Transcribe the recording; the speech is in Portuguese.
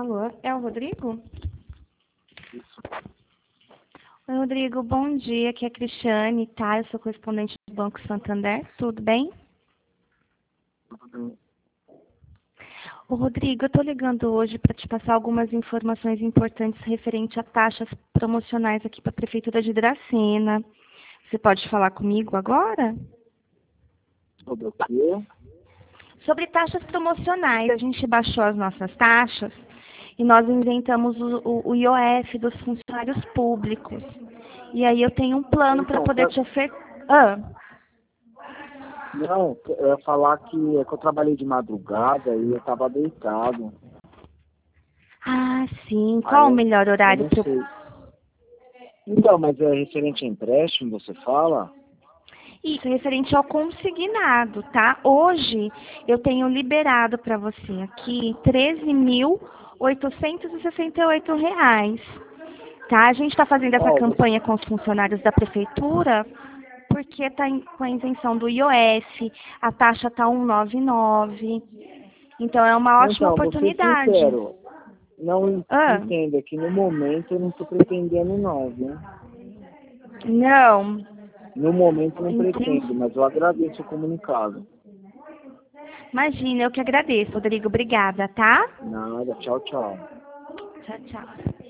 Alô, é o Rodrigo? Oi, Rodrigo, bom dia. Aqui é a Cristiane, tá? Eu sou correspondente do Banco Santander. Tudo bem? Ô, Rodrigo, eu tô ligando hoje para te passar algumas informações importantes referente a taxas promocionais aqui para a Prefeitura de Dracena. Você pode falar comigo agora? Sobre o quê? Sobre taxas promocionais. A gente baixou as nossas taxas e nós inventamos o IOF dos funcionários públicos. E aí eu tenho um plano para Então, poder te ofertar. não, eu ia falar que eu trabalhei de madrugada e eu estava deitado. Ah, sim. Aí Qual o melhor eu horário não para sei. Então, mas é referente a empréstimo, você fala? isso, referente ao consignado, tá? Hoje eu tenho liberado para você aqui R$ 13.868, tá? A gente está fazendo essa Ó, você... campanha com os funcionários da prefeitura porque está com a isenção do IOF, a taxa está 199, então é uma ótima Então, vou ser oportunidade. sincero. Não Ah, entenda que no momento eu não estou pretendendo não, viu? não, No momento eu não pretendo, entendi. mas eu agradeço o comunicado. Imagina, eu que agradeço, Rodrigo. Obrigada, tá? Nada, tchau, tchau. Tchau, tchau.